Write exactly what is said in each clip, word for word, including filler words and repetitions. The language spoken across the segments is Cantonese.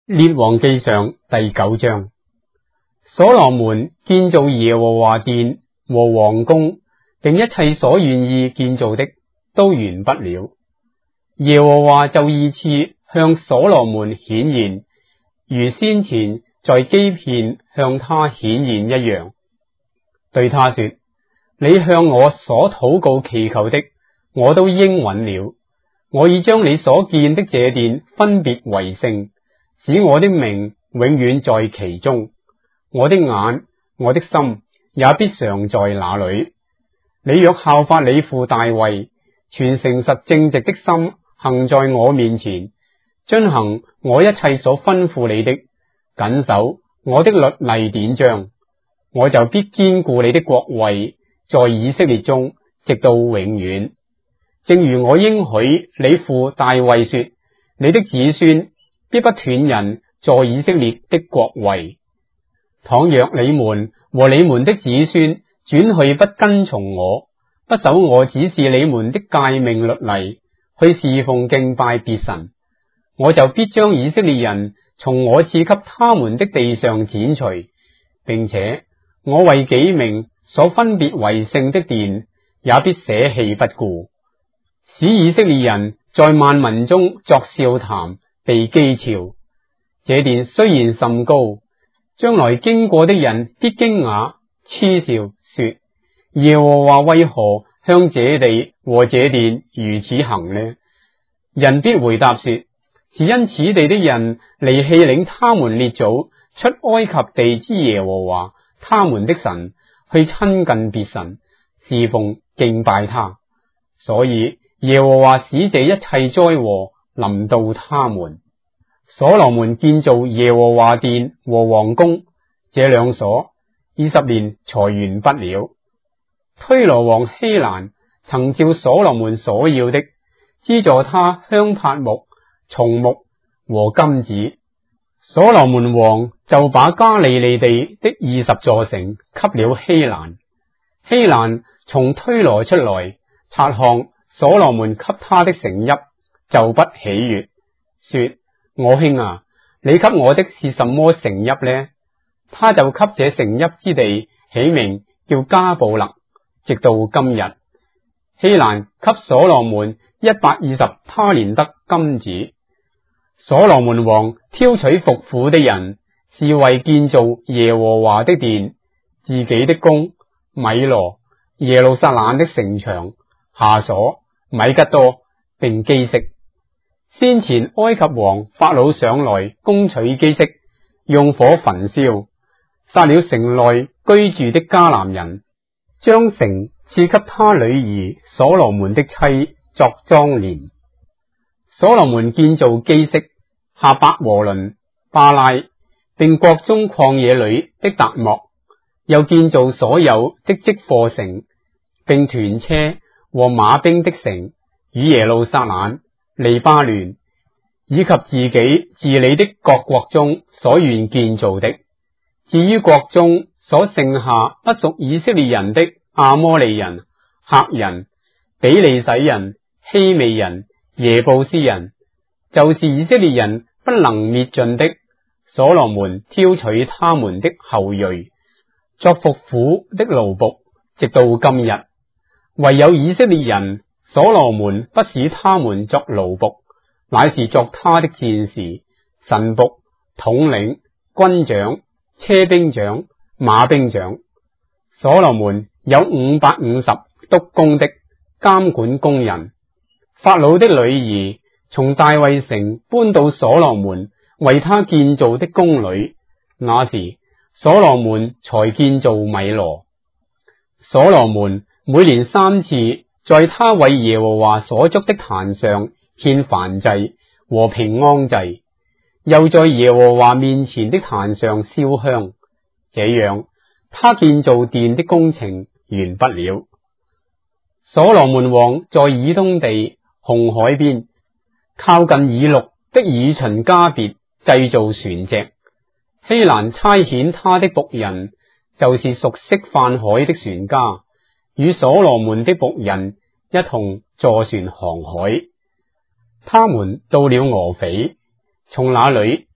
列王記上第九章，所羅門建造耶和華殿和王宮，並一切所願意建造的都完不了。耶和華就二次向所羅門顯現，如先前在基遍向他顯現一樣，對他說：你向我所禱告祈求的，我都應允了。我已將你所建的這殿分別為聖，使我的名永遠在其中。我的眼、我的心也必常在那裏。你若效法你父大衛，存誠實正直的心行在我面前，遵行我一切所吩咐你的，謹守我的律例典章，我就必堅固你的國位在以色列中，直到永遠。正如我應許你父大衛說，你的子孫必不斷人在以色列的國位。倘若你們和你們的子孫轉去不跟從我，不守我指示你們的誡命律例，去侍奉敬拜別神，我就必將以色列人從我賜給他們的地上剪除，並且我為己名所分別為聖的殿也必捨棄不顧，使以色列人在萬民中作笑談，被譏誚。這殿雖然甚高，將來經過的人必驚訝嗤笑，說：耶和華為何向這地和這殿如此行呢？人必回答說：是因此地的人離棄領他們列祖出埃及地之耶和華他們的神，去親近別神，侍奉敬拜他，所以耶和華使這一切災禍臨到他們。所羅門建造耶和華殿和王宮，這兩所二十年才完不了。推羅王希蘭曾照所羅門所要的，資助他香柏木、松木和金子。所羅門王就把加利利地的二十座城給了希蘭。希蘭從推羅出來，察看所羅門給他的城邑，就不喜悅，說：我兄啊，你給我的是什麼城邑呢？他就給這城邑之地起名叫加布勒，直到今日。希蘭給所羅門一百二十他連得金子。所羅門王挑取服苦的人，是為建造耶和華的殿，自己的宮、米羅、耶路撒冷的城牆、下所、米吉多並基色。先前埃及王法老上來攻取基色，用火焚燒，殺了城內居住的迦南人，將城賜給他女兒所羅門的妻作妝奁。所羅門建造基色、下伯和倫、巴拉，並國中曠野裏的達莫，又建造所有的積貨城，並屯車和馬兵的城，與耶路撒冷、利巴嫩，以及自己治理的各國中所願建造的。至於國中所剩下不屬以色列人的亞摩利人、赫人、比利洗人、希未人、耶布斯人，就是以色列人不能滅盡的，所羅門挑取他們的後裔作服苦的奴僕，直到今日。唯有以色列人，所羅門不使他們作奴僕，乃是作他的戰士、臣僕、統領、軍長、車兵長、馬兵長。所羅門有五百五十督工的監管工人。法老的女兒從大衛城搬到所羅門為他建造的宮裏，那時所羅門才建造米羅。所羅門每年三次在他為耶和華所築的壇上獻燔祭和平安祭，又在耶和華面前的壇上燒香。這樣他建造殿的工程完不了。所羅門王在以東地紅海邊靠近以錄的以旬迦別製造船隻。希蘭差遣他的僕人，就是熟悉泛海的船家，與所羅門的僕人一同坐船航海。他們到了俄斐，從那裏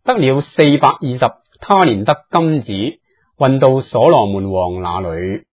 得了四百二十他連得金子，運到所羅門王那裏。